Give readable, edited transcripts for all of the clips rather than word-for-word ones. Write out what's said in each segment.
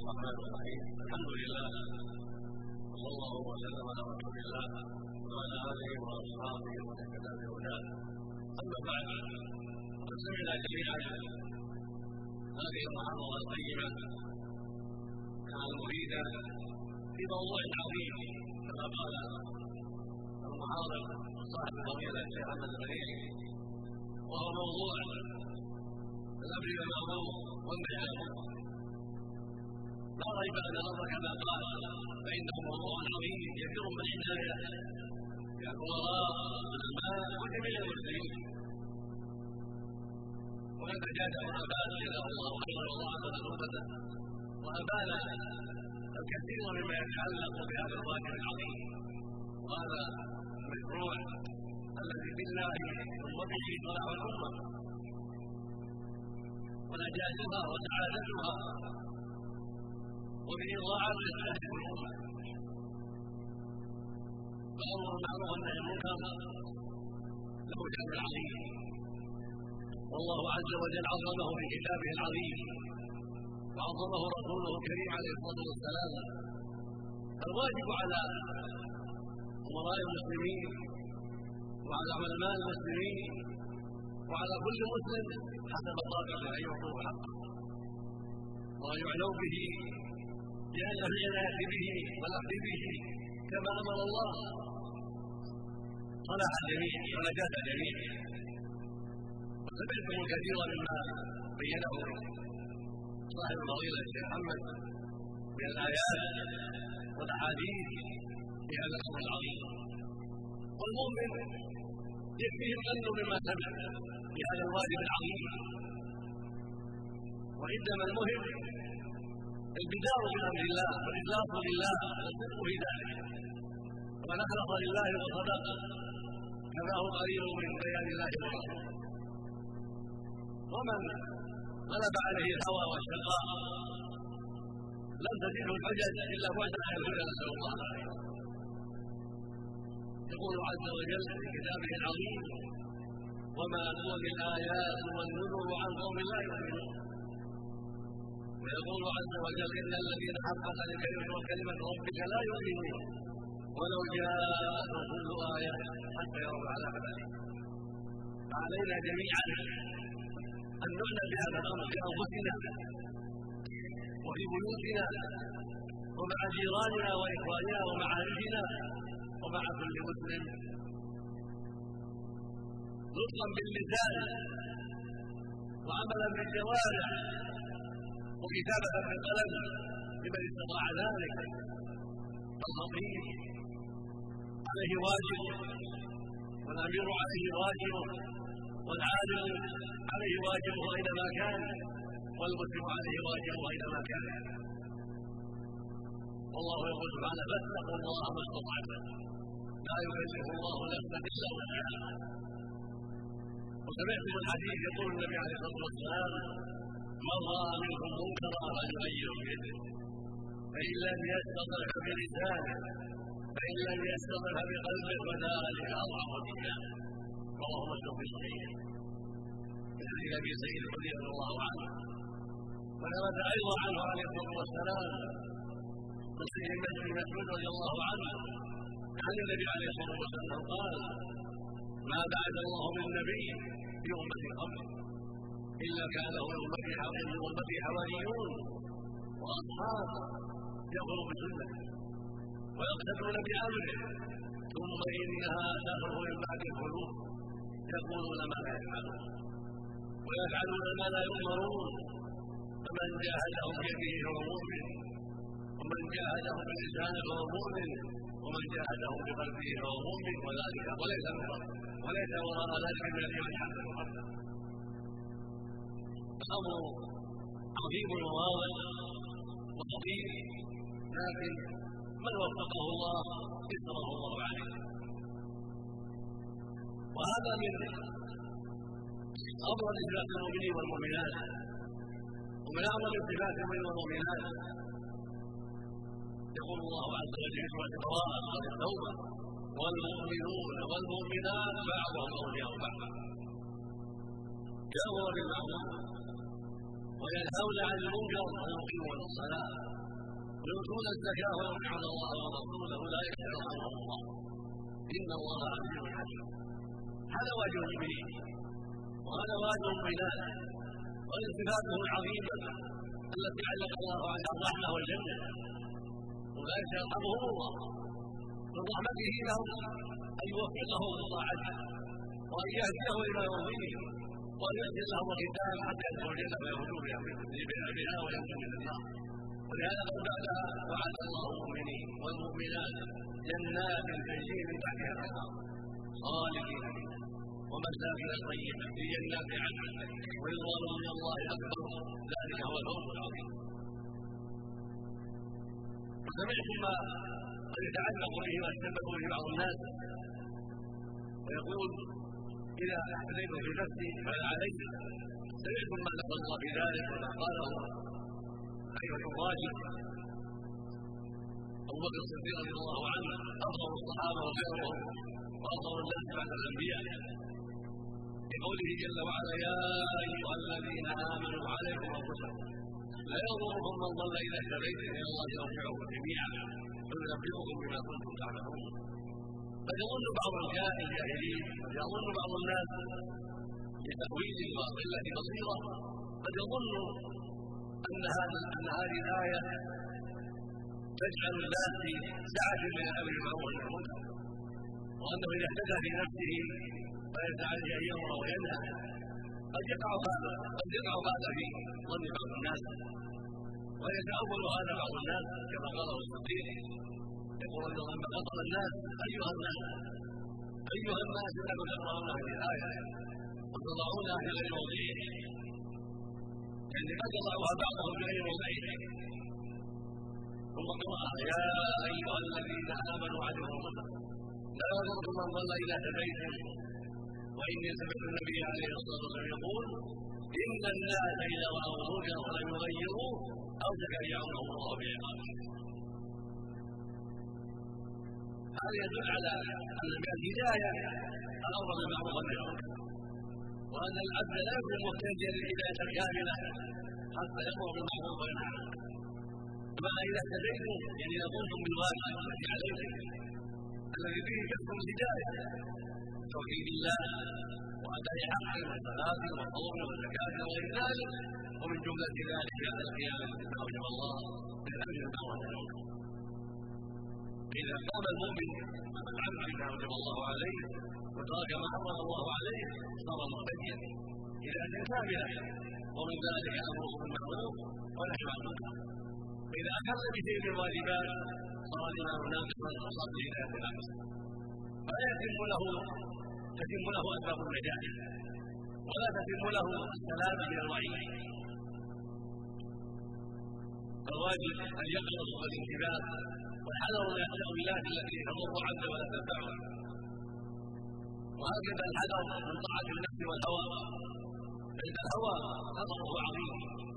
الرحمن الرحيم. الحمد لله وصلى الله وسلم على رسول الله وعلى اله واصحابه ومن اهتدى بهداه. اما بعد، فقد سمعنا جميعا هذه المحاضره القيمه المفيده في موضوع عظيم كما قال المحاضر صاحب الفضيله الشيخ احمد الغنيمي، وهو موضوع الامر بالمعروف والنهي عن المنكر. لا ريب ان الامر كما قال فانه موضوع عظيم كثير من العنايه بالفقراء والعلماء وجميع المسلمين، وقد اجاد العباد جزاه الله خيرا وضاعف ذنوبته وابان الكثير مما يتعلق بهذا الواجب العظيم وهذا المشروع الذي بالله ثم به صلاح الامه ونجاتها وسعادتها وبه ضاعت اهل الامه. فالامر بالمعروف والنهي عن المنكر له شان عظيم، والله عز وجل عظمه في كتابه العظيم وعظمه رسوله الكريم عليه الصلاه والسلام. الواجب على امراء المسلمين وعلى علماء المسلمين وعلى كل مسلم حسب طاقته ان يعطوه حقه ويعنوا به لان العنايه به والاخذ به كما امر الله صلاح الجميع ونجاه الجميع. وسمعتم كثيرا مما بينه صاحب الفضيله الشيخ محمد من الايات والاحاديث في هذا الامر العظيم، والمؤمن يكفيه الظن بما سمع في هذا الواجب العظيم، وانما المهم البدار بامر الله والاخلاص لله والصدق في ذلك، ومن اخلص لله وصدق كفاه قليل من بيان الله ورسوله. ومن غلب عليه الهوى والشقاء لم تزده الحجج الا بعد ان يكون نسال الله عليه. يقول عز وجل في كتابه العظيم: وما تغني الايات والنذر عن قوم لا يؤمنون. ويقول عز وجل: ان الذين حقت عليهم كلمه ربك لا يؤمنون ولو جاءتهم كل ايه حتى يروا العذاب الاليم. فعلينا جميعا ان نعنى بهذا الامر في انفسنا وفي بيوتنا ومع جيراننا واخواننا ومعارفنا ومع كل مسلم، نطقا باللسان وعملا بالجوارح وكتابه بالقلم لمن استطاع ذلك. الخطيب عليه واجب، والامير عليه واجب، والعالم عليه واجبه اينما كان، والمسلم عليه واجبه اينما كان. والله يقول سبحانه: فاتقوا الله ما استطعتم لا يكلف الله نفسا الا وسعها. وسمعت من الحديث يقول النبي عليه الصلاه والسلام: من راى منكم منكرا فليغيره بيده، فان لم يستطع بلسانه، فان لم يستطع بقلبه فذلك اضعف الايمان. رواه مسلم في صحيحه من حديث ابي سعيد الخدري رضي الله عنه. وثبت ايضا عنه عليه الصلاه والسلام من صحيح مسعود رضي الله عنه عن النبي عليه الصلاه والسلام قال: ما بعث الله من نبي في امتي قبل الا كان له امتي حواريون واصحاب يأخذوا بسنته ويقتدون بامره، ثم انها تخرج من بعد القلوب يقولون ما لا يفعلون ويفعلون ما لا يؤمرون، فمن جاهدهم بيده فهو مؤمن، ومن جاهدهم بلسانه فهو مؤمن، ومن جاهدهم بقلبه فهو مؤمن، وذلك وليس وراء ذلك من الايمان حقا وقبله. الامر عظيم وواضح وخطير، لكن من وفقه الله يسره الله عليه. وهذا من افضل صفات المؤمنين والمؤمنات، ومن اعظم صفات المؤمنين والمؤمنات. يقول الله عز وجل في سوره البراءه التوبه: والمؤمنون والمؤمنات بعضهم اولياء بعض، يامر بالمعروف وينهون عن المنكر ويقيمون الصلاة ويؤتون الزكاة ويطيعون الله ورسوله أولئك يرحمهم الله إن الله عزيز حكيم. هذا واجب المؤمنين وهذا واجب المؤمنات، وهذه صفاته العظيمة التي علق الله عليها الرحمة والجنة. أولئك يرحمهم الله من رحمته لهم أن يوفقهم لطاعته وأن يهديهم إلى يرضيه وأن يهدي لهم الختام حتى يدخلوا الجنة ويخرجوا بها وينجوا من النار. ولهذا قد بعدها وعد الله المؤمنين والمؤمنات جنات تجري من تحتها الأنهار خالدين فيها ومساكن طيبة في جنات عدن ورضوان من الله أكبر ذلك هو الفوز العظيم. وسمعتم ما قد يتعلق به ويتسبب به بعض الناس ويقول إذا اهتديت في نفسي فلا علي. سمعتم ما نقل الله في ذلك وما قاله أيها الراجل أبو بكر الصديق رضي الله عنه أفضل الصحابة وخيرهم وأفضل الناس بعد الأنبياء بقوله جل وعلا يا أيها الذين آمنوا عليكم أنفسكم لا يضركم من ضل إذا اهتديتم إلى الله يرجعكم جميعا فينبئكم بما كنتم تعملون. قد يظن بعض الجاهلين قد يظن بعض الناس بتأويل وقلة بصيرة قد يظن أن هذه الآية تجعل الناس في سعة من الأمر بالمعروف والنهي عن المنكر، وأنه إذا اهتدى في نفسه فليس عليه أن يأمر وينهى. قد يقع هذا في ظن بعض الناس ويتأول هذا بعض الناس كما قاله الصديق يقول لما قتل الناس أيها الناس إنكم تقرؤون هذه الآية وتضعونها في غير موضعه، يعني قد يضعها بعضهم في غير موضعه. ثم قرأ يا أيها الذين آمنوا عليكم أنفسكم لا يضركم من ضل إذا اهتديتم. وإني سمعت النبي عليه الصلاة والسلام يقول إن الناس إذا رأوا منكرا فلم يغيروه أوشك أن يعمهم الله بعقابه. هذا يدل على أن من الهداية الأمر بالمعروف والنهي عن المنكر، وأن العبد لا يكون محتاجا للهداية الكاملة حتى يأمر بالمعروف وينهى عن المنكر. أما إذا اهتديتم يعني إذا قمتم بالواجب الذي عليكم الذي فيه كسب الهداية توحيد الله وأداء حقه والصلاة والصوم والزكاة وغير ذلك، ومن جملة ذلك على القيام بما أوجب الله من الأمر بالمعروف والنهي عن المنكر. إذا قام المؤمن بالعمل بما أوجب الله عليه وترك ما حرم الله عليه صار مهتديا إلى أن كاملا، ومن ذلك الأمر بالمعروف والنهي عن المنكر. وإذا أخذ بشيء من الواجبات صار الإمام ناقصا وصار بهداية العكس، فلا تتم له أسباب النجاح ولا تتم له السلامة من الوعيد. فالواجب أن يقرأ الانتباه والحذر من التأويلات التي تضر عبده ولا تنفعه، وهكذا الحذر من طاعة النفس والهوى، فإن الهوى خطره عظيم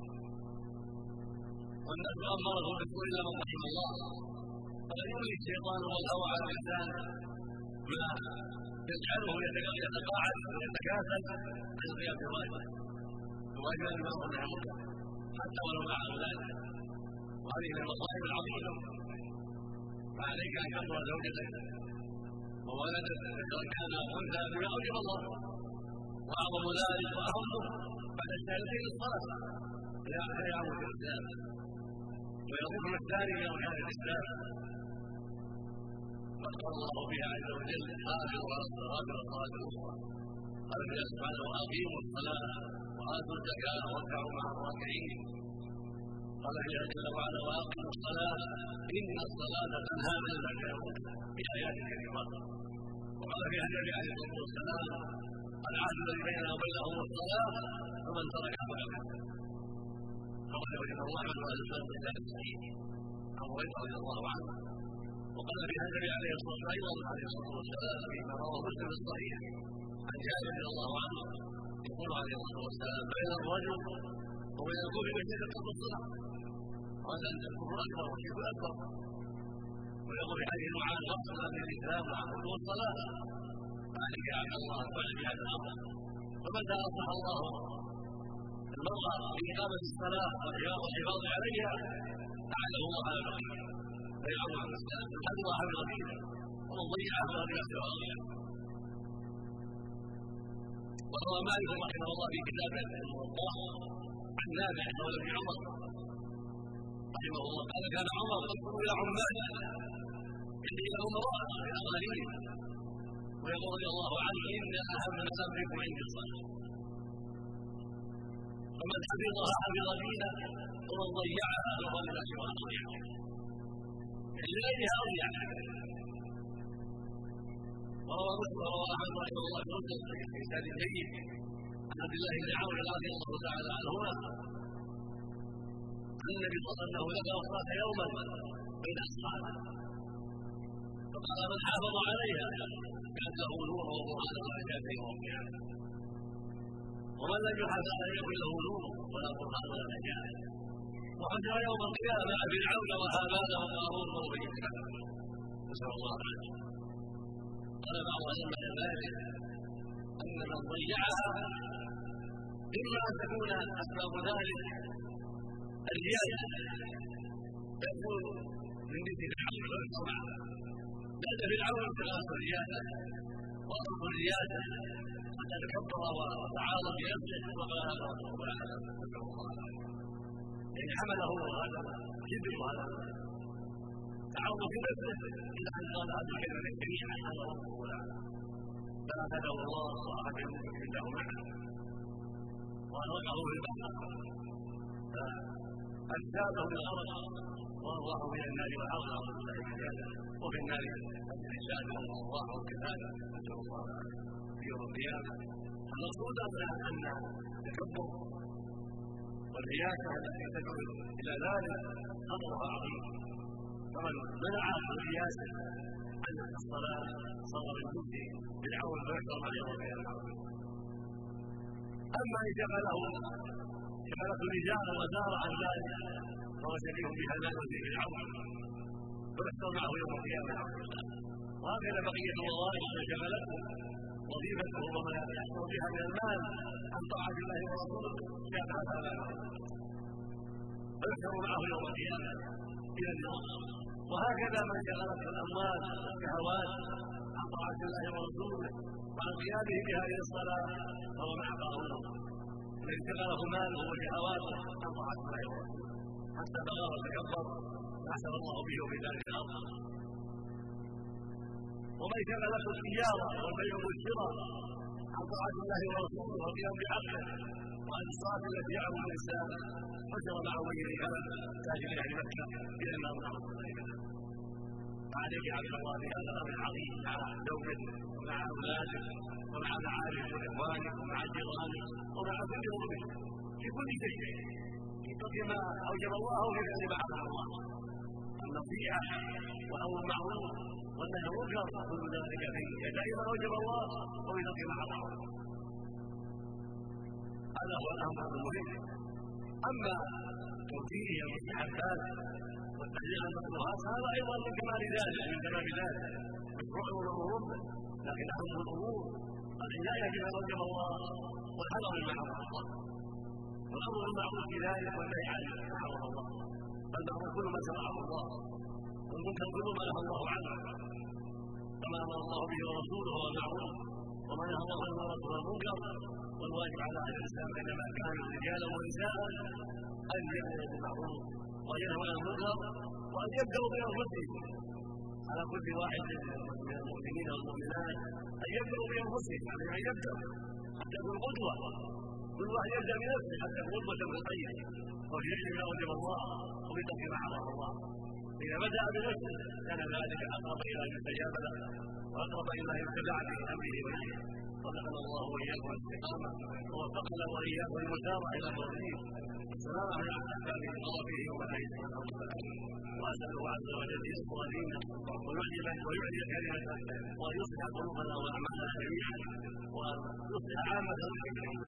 والنفس أماره بالسوء إلا من رحم الله. فقد يولي الشيطان والهوى على الإنسان ما يجعله يتقاعد ويتكاسل عن القيام بالواجب بالمعروف والنهي عن المنكر حتى ولو مع أولادك، وهذه من المصائب العظيمة. فعليك أن تأمر زوجتك وولدك سواء كان أنثى بما أوجب الله، وأعظم ذلك وأهمه بعد الشهادتين الصلاة فيعمل في الإسلام ويضيف الثاني إلى أركان الإسلام. قد قال الله فيها عز وجل حافظوا على الصلاة والصلاة الوسطى، قال فيها سبحانه وأقيموا الصلاة وآتوا الزكاة واركعوا مع الراكعين. قال فيها جل وعلا وأقيموا الصلاة إن الصلاة تنهى عن الفحشاء والمنكر في آيات كريمات. وقال فيها النبي عليه الصلاة والسلام العهد الذي بيننا وبينهم الصلاة فمن تركها فقد كفر. رواه الإمام أحمد وأهل السنة في كتاب الصحيح عن هريرة رضي الله عنه. وقال فيها النبي عليه الصلاة والسلام فيما رواه مسلم في الصحيح عن جابر رضي الله عنه يقول عليه الصلاة والسلام بين الرجل وبين الكفر والشرك ترك الصلاة، وهذا الكفر أكبر والشرك أكبر. ويقول في حديث معاذ فصل في الإسلام وعقوده الصلاة، فعليك يا عبد الله فعل بهذا الأمر. فمتى أصلح الله مر بإقامة الصلاة والحفاظ عليها أعانه الله على بقية فيعود عن الإسلام الحمد لله حفظ دينه ومن ضيعه فلا بنفسه واضحا. وروى مالك رحمه الله في كتابه الموطأ عن نافع مولى بن عمر رحمه الله قال كان عمر ينظر إلى عماله إني إلى أمراء الآخرين ويقول رضي الله عنه إن أهم أمركم عندي الصلاة فمن حفظها حفظ دينه ومن ضيعها فهو من أشرار الضيعة لغيرها أضيع. وروى مسلم وروى أحمد رحمه الله في مسلم بإسناد جيد عن عبد الله بن عمرو رضي الله تعالى عنهما أن النبي صلى الله عليه وسلم ذكر الصلاة يوما بين أصحابه فقال من حافظ عليها كانت له نور وبرهان وعجاب يوم القيامة ومن لم يحافظ عليها يكن له نور ولا برهان ولا نجاة وحشر يوم القيامة فرعون وهامان وقارون وأبي بن نسأل الله العافية. قال بعض أئمة ذلك أن من ضيعها إما أن تكون أسباب ذلك الرياسة فيكون من مثل العقل والسمع لأن في العون ثلاث الرياسة وأصل الرياسة حتى تكبر وتعاظم بنفسه وقال نسأل الله العافية يعني حمله هذا الكبر وهذا تعاظم بنفسه إلى أن قال هذا الكلمة جميعا هذا ربه العالم فلا تدعو الله صراحة يؤمن له معه وأن وقعه في البحر فأجساده من الأرض وأرواح من النار وحاصل وفي النار الإنسان والأرواح والكفاله نسأل الله في يوم القيامة. المقصود أن التكبر والرياسة التي تدعو إلى ذلك خطرها عظيم فمن منع الرياسة عن الصلاة صار من جهد بالعون ويحصل عليه القيامة. أما إن شغلته الرجال وزار عن ذلك فهو شبيه بهذا وفيه العون فيحصل معه يوم القيامة. وهكذا بقية الوظائف من شغلته وظيفته وما يحصل بها من المال عن طاعة الله ورسوله شابهت هذا فيحشر معه يوم القيامة إلى النار. وهكذا من شغلته الأموال والشهوات عن طاعة الله ورسوله وعن قيامه بهذه الصلاة فهو مع قارون الذي شغله ماله وشهواته عن طاعة الله ورسوله حتى بغى وتكبر فأحسن الله به وفي ذلك الأرض. ومن شغلته التجارة والبيع والشراء عن طاعة الله ورسوله والقيام بعقله وعن الصلاة التي يعبد الإسلام حشر مع غير هذا تاجر أهل مكة إلى النار نعوذ بالله منه. فعليك عبد الله بهذا الأمر العظيم مع زوجك ومع أولادك ومع معارفك وإخوانك ومع جيرانك ومع كل مؤمن في كل شيء في ما أوجب الله وفي فعل ما حرم الله. النصيحة والأمر المعروف والنهي عن المنكر كل ذلك في يدعي ما أوجب الله وفي ترك ما حرم الله. هذا هو الأمر المهم. أما توجيه المستحبات والتحذير عن المكروهات هذا أيضا من كمال ذلك من تمام ذلك مشروع الأمور لكن أهم الأمور العناية بما أوجب الله والحذر مما حرم الله والأمر بالمعروف في ذلك والنهي عن ما حرم الله. فالمعروف كل ما شرعه الله والمنكر كل ما نهى الله عنه كما أمر الله به ورسوله هو المعروف وما نهى الله عنه ورسوله المنكر. والواجب على أهل الإسلام عندما كانوا رجالا ونساء أن يأمروا بالمعروف وينهوا عن المنكر وأن يبدأوا بأنفسهم على كل واحد من المؤمنين والمؤمنات أن يبدأوا بأنفسهم على أن يبدأوا حتى يكون قدوة. كل واحد يبدأ بنفسه حتى يكون قدوة بالخير وفي علم ما أوجب الله وفي ترك ما حرم الله. إذا بدأ بنفسه كان ذلك أقرب إلى أن يستجاب له وأقرب إلى أن يتبع في أمره ونهيه. صدقنا الله وإياكم الاستقامة ووفقنا وإياكم المسارعة إلى التوحيد والسلام على أحكام الله ونهيه وأسأله عز وجل يسر دينه ويعلي كلمته وأن يصلح قلوبنا وأعمالنا جميعا وأن يصلح عامة